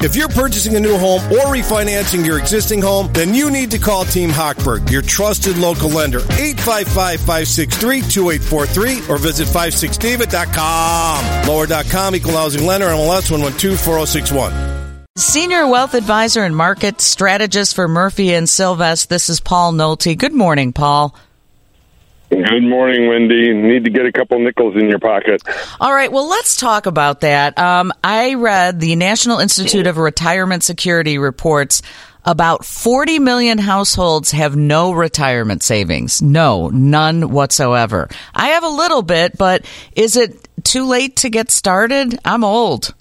If you're purchasing a new home or refinancing your existing home, then you need to call Team Hochberg, your trusted local lender. 855-563-2843 or visit 56david.com. Lower.com, equal housing lender, MLS 1124061. Senior Wealth Advisor and Market Strategist for Murphy and Sylvest. This is Paul Nolte. Good morning, Paul. Good morning, Wendy. You need to get a couple nickels in your pocket. All right, well, let's talk about that. I read the National Institute of Retirement Security reports about 40 million households have no retirement savings. No, none whatsoever. I have a little bit, but is it too late to get started? I'm old.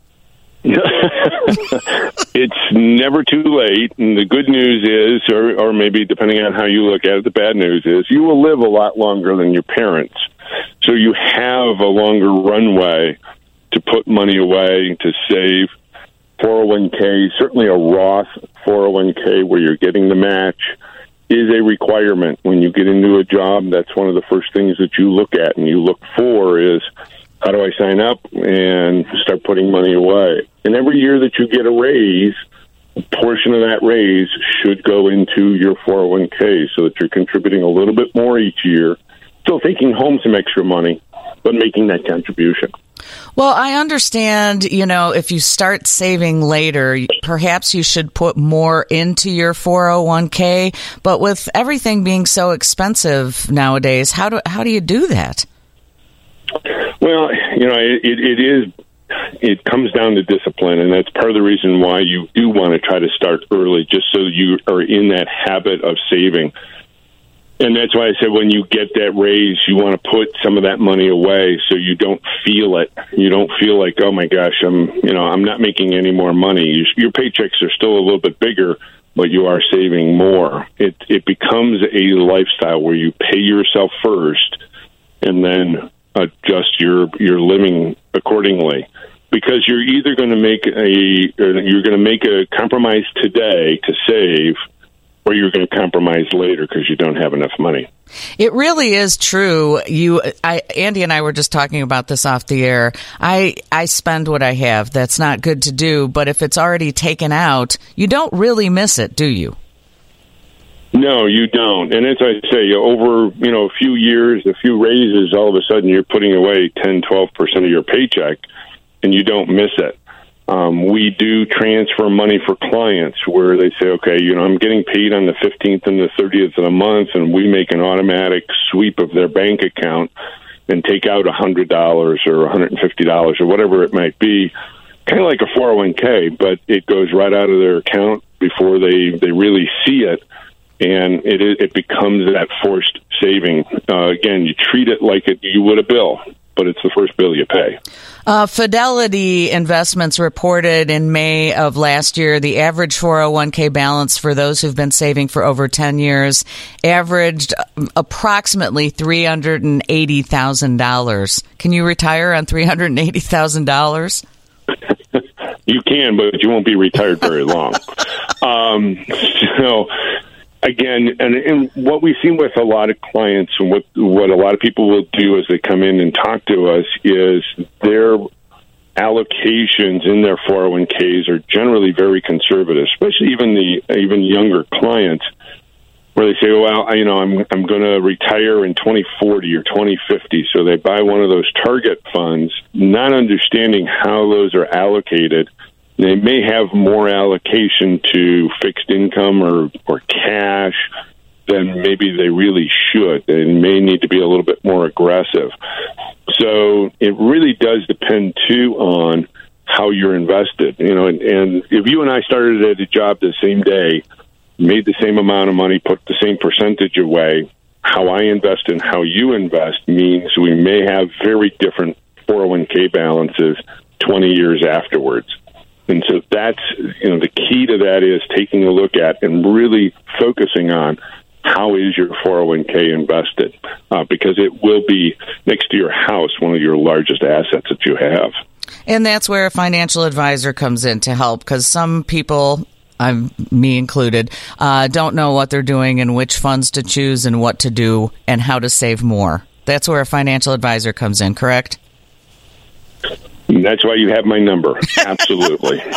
It's never too late, and the good news is, or maybe depending on how you look at it, the bad news is you will live a lot longer than your parents. So you have a longer runway to put money away, to save. 401k, certainly a Roth 401k where you're getting the match, is a requirement. When you get into a job, that's one of the first things that you look at and you look for is, how do I sign up and start putting money away? And every year that you get a raise, a portion of that raise should go into your 401k so that you're contributing a little bit more each year, still taking home some extra money, but making that contribution. Well, I understand, if you start saving later, perhaps you should put more into your 401k, but with everything being so expensive nowadays, how do you do that? Well, it comes down to discipline, and that's part of the reason why you do want to try to start early, just so you are in that habit of saving. And that's why I said when you get that raise, you want to put some of that money away so you don't feel it. You don't feel like, oh my gosh, I'm not making any more money. Your paychecks are still a little bit bigger, but you are saving more. It becomes a lifestyle where you pay yourself first and then adjust your living accordingly, because you're either going to make a compromise today to save, or you're going to compromise later because you don't have enough money. It really is true. Andy and I were just talking about this off the air. I spend what I have. That's not good to do, but if it's already taken out, you don't really miss it, do you? No, you don't. And as I say, over a few years, a few raises, all of a sudden you're putting away 10, 12% of your paycheck, and you don't miss it. We do transfer money for clients where they say, okay, I'm getting paid on the 15th and the 30th of the month, and we make an automatic sweep of their bank account and take out $100 or $150 or whatever it might be, kind of like a 401k, but it goes right out of their account before they really see it. And it becomes that forced saving. Again, you treat it like you would a bill, but it's the first bill you pay. Fidelity Investments reported in May of last year the average 401k balance for those who've been saving for over 10 years averaged approximately $380,000. Can you retire on $380,000? You can, but you won't be retired very long. Again, and what we've seen with a lot of clients and what a lot of people will do as they come in and talk to us is their allocations in their 401ks are generally very conservative, especially even younger clients, where they say, well, I'm going to retire in 2040 or 2050. So they buy one of those target funds, not understanding how those are allocated. They may have more allocation to fixed income or cash than maybe they really should. They may need to be a little bit more aggressive. So it really does depend, too, on how you're invested. And if you and I started at a job the same day, made the same amount of money, put the same percentage away, how I invest and how you invest means we may have very different 401k balances 20 years afterwards. And so that's, the key to that is taking a look at and really focusing on how is your 401k invested, because it will be, next to your house, one of your largest assets that you have. And that's where a financial advisor comes in to help, because some people, me included, don't know what they're doing and which funds to choose and what to do and how to save more. That's where a financial advisor comes in, correct? That's why you have my number. Absolutely.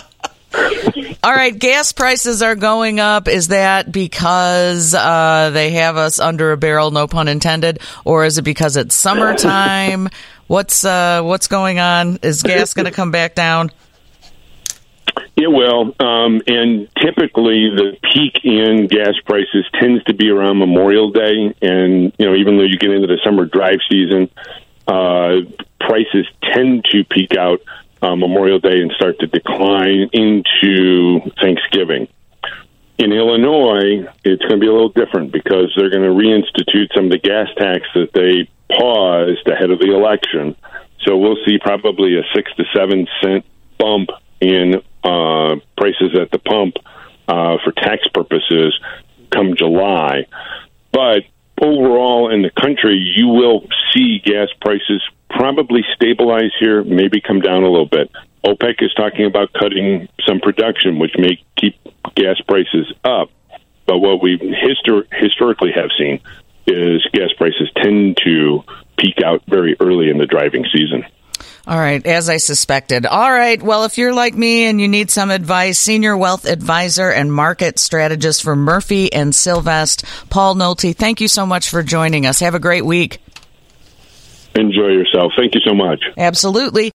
All right, gas prices are going up. Is that because they have us under a barrel, no pun intended, or is it because it's summertime? What's going on? Is gas going to come back down? It will, and typically the peak in gas prices tends to be around Memorial Day, and even though you get into the summer drive season, prices tend to peak out Memorial Day and start to decline into Thanksgiving. In Illinois, it's going to be a little different because they're going to reinstitute some of the gas tax that they paused ahead of the election. So we'll see probably a 6 to 7 cent bump in prices at the pump for tax purposes come July. But overall in the country, you will see gas prices probably stabilize here, maybe come down a little bit. OPEC is talking about cutting some production, which may keep gas prices up. But what we historically have seen is gas prices tend to peak out very early in the driving season. All right, as I suspected. All right, well, if you're like me and you need some advice, Senior Wealth Advisor and Market Strategist for Murphy and Sylvest, Paul Nolte, thank you so much for joining us. Have a great week. Enjoy yourself. Thank you so much. Absolutely.